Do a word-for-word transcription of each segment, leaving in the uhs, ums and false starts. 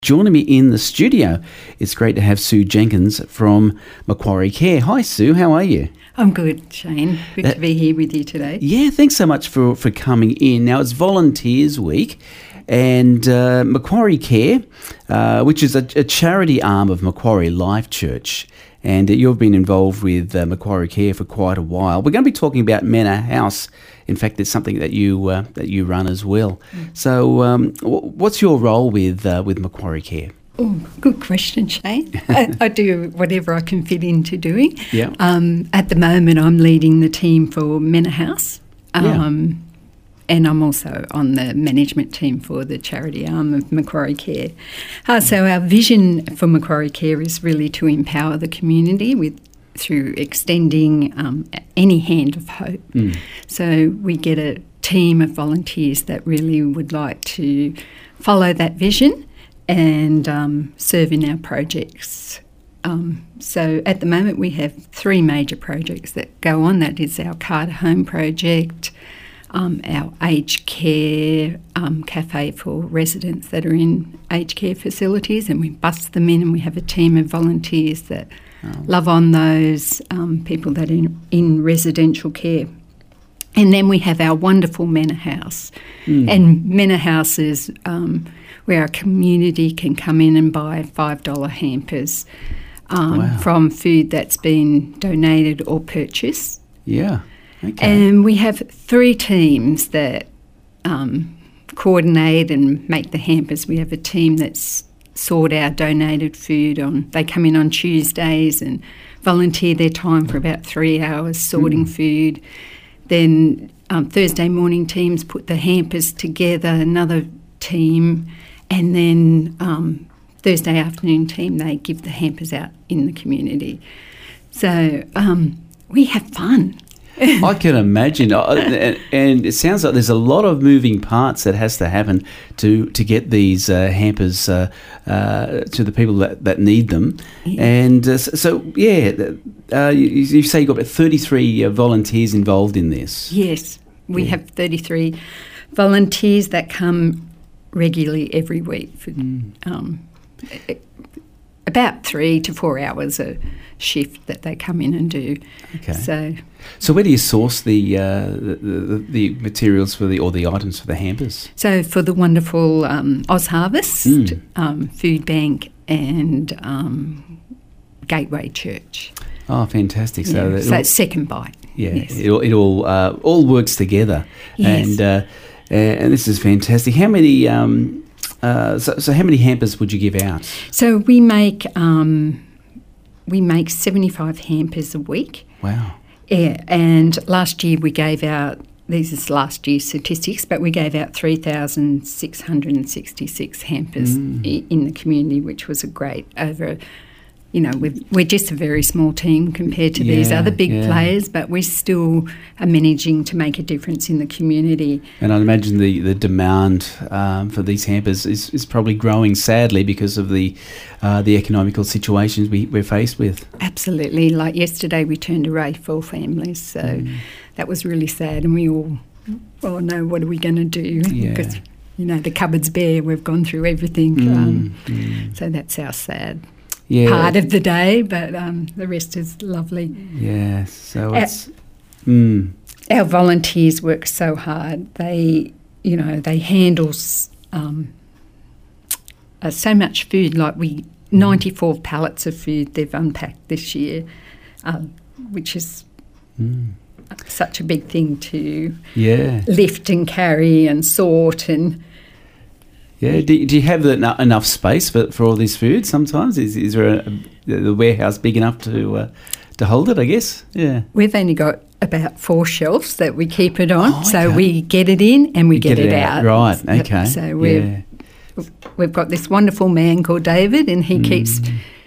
Joining me in the studio, it's great to have Sue Jenkins from Macquarie Care. Hi Sue, how are you? I'm good, Shane. Good uh, to be here with you today. Yeah, thanks so much for, for coming in. Now, it's Volunteers Week, and uh, Macquarie Care, uh, which is a, a charity arm of Macquarie Life Church, and uh, you've been involved with uh, Macquarie Care for quite a while. We're going to be talking about Manor House. In fact, it's something that you uh, that you run as well. Mm. So, um, w- what's your role with uh, with Macquarie Care? Oh, good question, Shane. I, I do whatever I can fit into doing. Yeah. Um, at the moment, I'm leading the team for Manor House, um, yeah. and I'm also on the management team for the charity arm of Macquarie Care. Uh, so, our vision for Macquarie Care is really to empower the community with. through extending um, any hand of hope. Mm. So we get a team of volunteers that really would like to follow that vision and um, serve in our projects. Um, so at the moment we have three major projects that go on. That is our Carter Home project, um, our aged care um, cafe for residents that are in aged care facilities, and we bus them in and we have a team of volunteers that Oh. love on those um, people that are in, in residential care. And then we have our wonderful Manor House. Mm. And Manor House is um, where our community can come in and buy five dollar hampers um, wow. from food that's been donated or purchased. Yeah, okay. And we have three teams that um, coordinate and make the hampers. We have a team that's sort our donated food on. They come in on Tuesdays and volunteer their time for about three hours sorting mm. food. Then um, Thursday morning teams put the hampers together, another team, and then um, Thursday afternoon team, they give the hampers out in the community. So um, we have fun. I can imagine, and it sounds like there's a lot of moving parts that has to happen to, to get these uh, hampers uh, uh, to the people that, that need them. Yeah. And uh, so, yeah, uh, you, you say you've got thirty-three uh, volunteers involved in this. Yes, we yeah. have thirty-three volunteers that come regularly every week for mm. um, about three to four hours a shift that they come in and do. Okay. So, so where do you source the, uh, the, the the materials for the or the items for the hampers? So for the wonderful um, Oz Harvest, mm. um, Food Bank, and um, Gateway Church. Oh, fantastic! Yeah. So, so it's Second Bite. Yeah, yes. it all it all, uh, all works together. Yes. And uh, and this is fantastic. How many? Um, uh, so, so how many hampers would you give out? So we make. Um, We make seventy-five hampers a week. Wow. Yeah, and last year we gave out, these is last year's statistics, but we gave out three thousand six hundred sixty-six hampers mm. i- in the community, which was a great over, you know, we've, we're just a very small team compared to yeah, these other big yeah. players, but we still are managing to make a difference in the community. And I imagine the, the demand um, for these hampers is, is probably growing, sadly, because of the uh, the economical situations we, we're faced with. Absolutely. Like yesterday we turned away four families, so mm. that was really sad, and we all, oh no, what are we going to do? Yeah. Because, you know, the cupboard's bare, we've gone through everything. Mm. Um, mm. So that's our sad yeah. part of the day, but um, the rest is lovely. Yeah, so our, it's... Mm. Our volunteers work so hard. They, you know, they handle um, uh, so much food, like we... ninety-four pallets of food they've unpacked this year, um, which is mm. such a big thing to yeah. lift and carry and sort. And yeah, do, do you have the, enough space for, for all this food sometimes? Is is there a, the warehouse big enough to uh, to hold it, I guess? Yeah. We've only got about four shelves that we keep it on, oh, okay. so we get it in and we get, get it, it out. out. Right, okay. So we're... Yeah. We've got this wonderful man called David, and he mm. keeps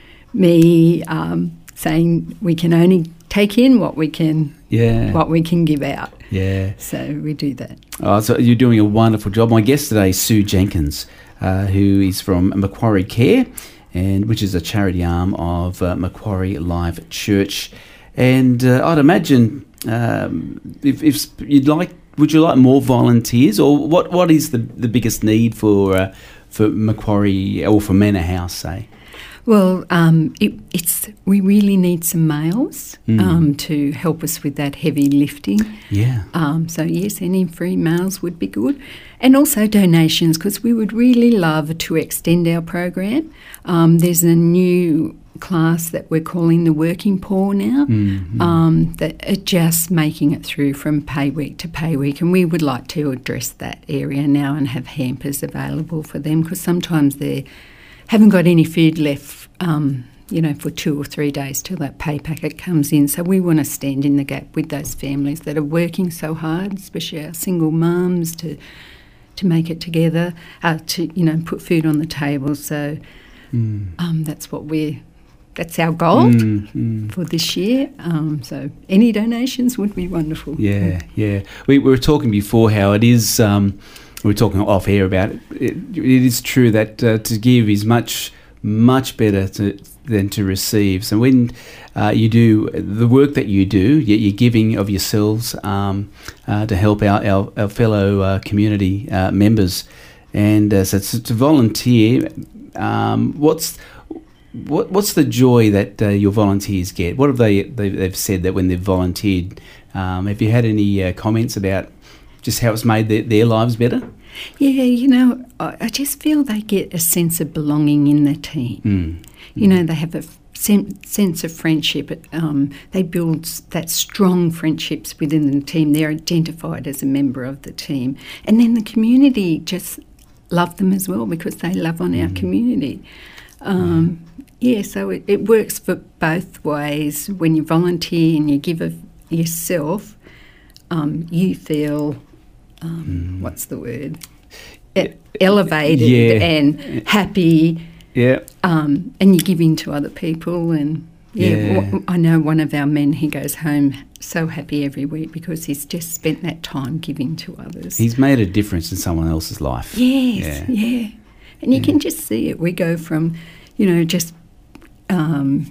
me um, saying we can only take in what we can, yeah. what we can give out. Yeah. So we do that. Oh, so you're doing a wonderful job. My guest today is Sue Jenkins, uh, who is from Macquarie Care, and which is a charity arm of uh, Macquarie Life Church. And uh, I'd imagine um, if, if you'd like, would you like more volunteers, or what? What is the the biggest need for? Uh, for Macquarie or for Manor House, say? Well, um, it, it's we really need some males mm. um, to help us with that heavy lifting. Yeah. Um, so, yes, any free males would be good. And also donations, because we would really love to extend our program. Um, there's a new class that we're calling the Working Poor now mm-hmm. um, that are just making it through from pay week to pay week. And we would like to address that area now and have hampers available for them, because sometimes they haven't got any food left, um, you know, for two or three days till that pay packet comes in. So we want to stand in the gap with those families that are working so hard, especially our single mums, to to make it together, uh, to, you know, put food on the table. So mm. um, that's what we're, that's our goal mm, mm. for this year. Um, so any donations would be wonderful. Yeah, yeah. We, we were talking before how it is... Um, we were talking off air about it. It, it is true that uh, to give is much, much better to, than to receive. So when uh, you do the work that you do, you're giving of yourselves um, uh, to help out our, our fellow uh, community uh, members. And uh, so to, to volunteer, um, what's what, what's the joy that uh, your volunteers get? What have they, they they've said that when they've volunteered? Um, have you had any uh, comments about just how it's made their, their lives better? Yeah, you know, I just feel they get a sense of belonging in the team. Mm. You know, they have a sen- sense of friendship. Um, they build that strong friendships within the team. They're identified as a member of the team. And then the community just love them as well, because they love on mm. our community. Um, mm. Yeah, so it, it works for both ways. When you volunteer and you give of yourself, um, you feel... Um, mm. What's the word? E- elevated yeah. and happy. Yeah. Um, and you're giving to other people. And yeah, yeah. w- I know one of our men, he goes home so happy every week because he's just spent that time giving to others. He's made a difference in someone else's life. Yes, yeah. yeah. And you yeah. can just see it. We go from, you know, just... Um,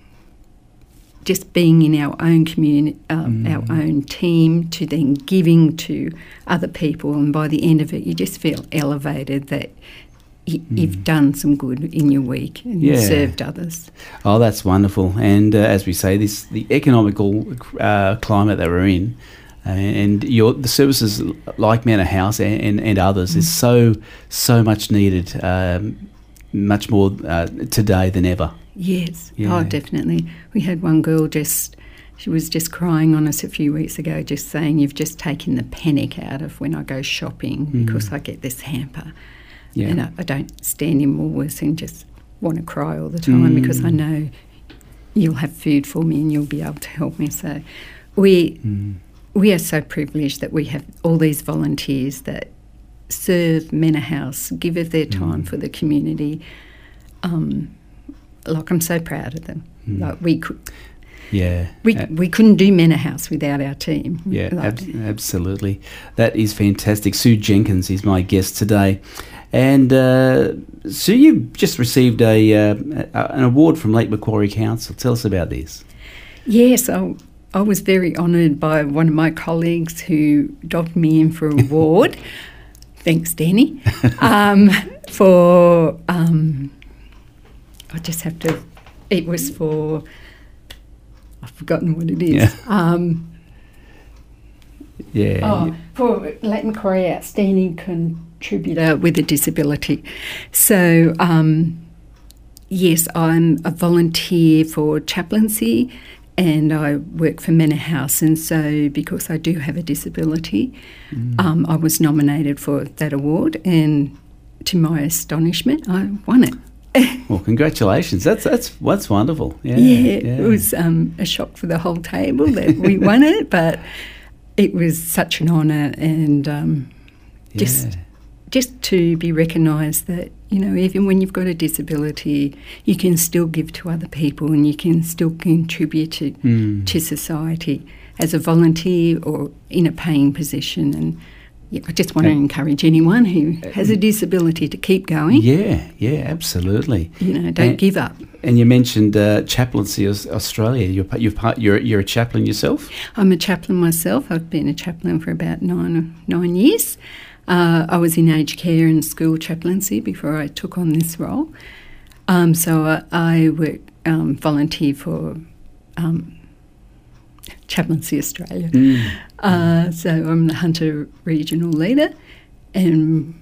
just being in our own community, uh, mm. our own team, to then giving to other people, and by the end of it, you just feel elevated that y- mm. you've done some good in your week and yeah. you've served others. Oh, that's wonderful. And uh, as we say, this the economical uh, climate that we're in, uh, and your the services like Manor House and, and, and others mm. is so so much needed, um, much more uh, today than ever. Yes, yeah. oh, definitely. We had one girl just, she was just crying on us a few weeks ago, just saying, you've just taken the panic out of when I go shopping mm. because I get this hamper. Yeah. And I, I don't stand in Woolworths and just want to cry all the time mm. because I know you'll have food for me and you'll be able to help me. So we mm. we are so privileged that we have all these volunteers that serve Manor House, give of their time mm. for the community. Um Like, I'm so proud of them. Mm. Like, we could, yeah, we uh, we couldn't do Manor House without our team. Yeah, like, ab- absolutely. That is fantastic. Sue Jenkins is my guest today, and uh, Sue, you just received a, uh, a an award from Lake Macquarie Council. Tell us about this. Yes, I, I was very honoured by one of my colleagues who dobbed me in for an award. Thanks, Danny, um, for. Um, I just have to, it was for, I've forgotten what it is. Yeah. Um, yeah. Oh, for Lake Macquarie Outstanding Contributor with a Disability. So, um, yes, I'm a volunteer for chaplaincy and I work for Manor House. And so because I do have a disability, mm. um, I was nominated for that award, and to my astonishment, I won it. Well, congratulations. That's that's that's wonderful. Yeah, yeah, yeah. It was um, a shock for the whole table that we won it, but it was such an honour, and um, just yeah. just to be recognised that, you know, even when you've got a disability, you can still give to other people and you can still contribute to, mm. to society as a volunteer or in a paying position. And yeah, I just want to encourage anyone who has a disability to keep going. Yeah, yeah, absolutely. You know, don't and, give up. And you mentioned uh, Chaplaincy Australia. You're, you're, part, you're, you're a chaplain yourself? I'm a chaplain myself. I've been a chaplain for about nine nine years. Uh, I was in aged care and school chaplaincy before I took on this role. Um, so I, I work, um, volunteer for um, Chaplaincy Australia. Mm. Uh, so I'm the Hunter Regional Leader, and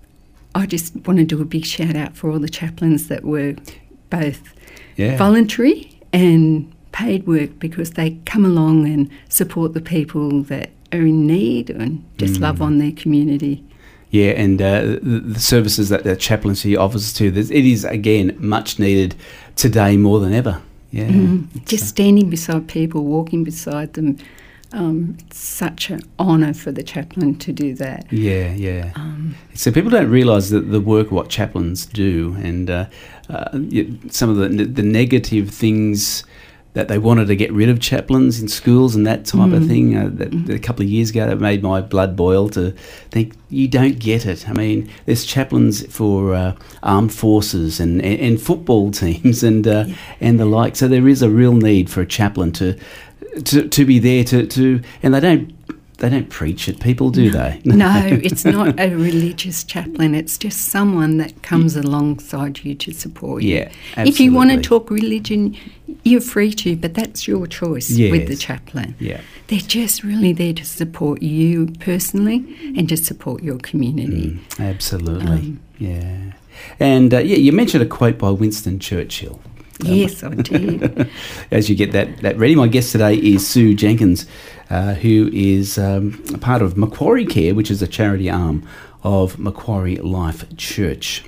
I just want to do a big shout out for all the chaplains that were both yeah. voluntary and paid work, because they come along and support the people that are in need and just mm. love on their community. Yeah, and uh, the, the services that the chaplaincy offers too, it is, again, much needed today more than ever. Yeah, mm. Just standing beside people, walking beside them, um, it's such an honour for the chaplain to do that. Yeah, yeah. Um, so people don't realise that the work what chaplains do, and uh, uh, some of the the negative things that they wanted to get rid of chaplains in schools and that type mm. of thing. Uh, that, mm. A couple of years ago, that made my blood boil to think, you don't get it. I mean, there's chaplains for uh, armed forces and, and, and football teams and uh, yeah. and the like. So there is a real need for a chaplain to to, to be there to, to and they don't they don't preach at people, do no. they? No, it's not a religious chaplain. It's just someone that comes alongside you to support you. Yeah, absolutely. If you want to talk religion, you're free to, but that's your choice yes. with the chaplain. Yeah. They're just really there to support you personally and to support your community. Mm, absolutely, um, yeah. And, uh, yeah, you mentioned a quote by Winston Churchill. Yes, I did. As you get that, that ready, my guest today is Sue Jenkins, uh, who is um, a part of Macquarie Care, which is a charity arm of Macquarie Life Church.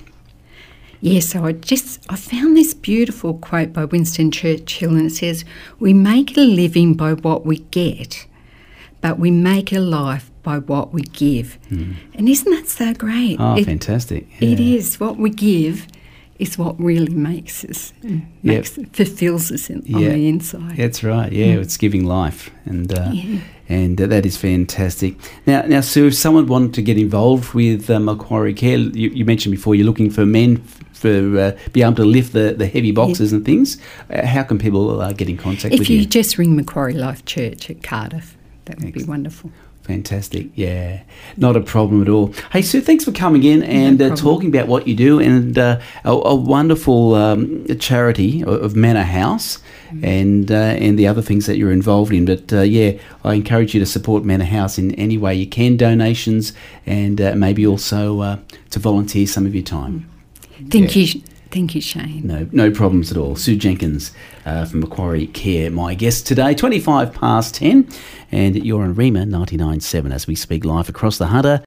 Yes, so I just I found this beautiful quote by Winston Churchill, and it says, "We make a living by what we get, but we make a life by what we give." Mm. And isn't that so great? Oh, it, fantastic. Yeah. It is. What we give is what really makes us, makes, yep. fulfills us in, on yeah. the inside. That's right, yeah, mm. it's giving life, and uh, yeah. and uh, that is fantastic. Now, now, Sue, if someone wanted to get involved with uh, Macquarie Care, you, you mentioned before you're looking for men f- for uh, be able to lift the, the heavy boxes yeah. and things. Uh, how can people uh, get in contact if with you? If you just ring Macquarie Life Church at Cardiff, that would Excellent. Be wonderful. Fantastic, yeah, not a problem at all. Hey, Sue, thanks for coming in and no uh, talking about what you do, and uh, a, a wonderful um, charity of Manor House mm. and uh, and the other things that you're involved in. But uh, yeah, I encourage you to support Manor House in any way you can, donations, and uh, maybe also uh, to volunteer some of your time. Thank yeah. you. Thank you, Shane. No, no problems at all. Sue Jenkins uh, from Macquarie Care, my guest today, twenty-five past ten, and you're on Rima ninety-nine point seven as we speak live across the Hunter.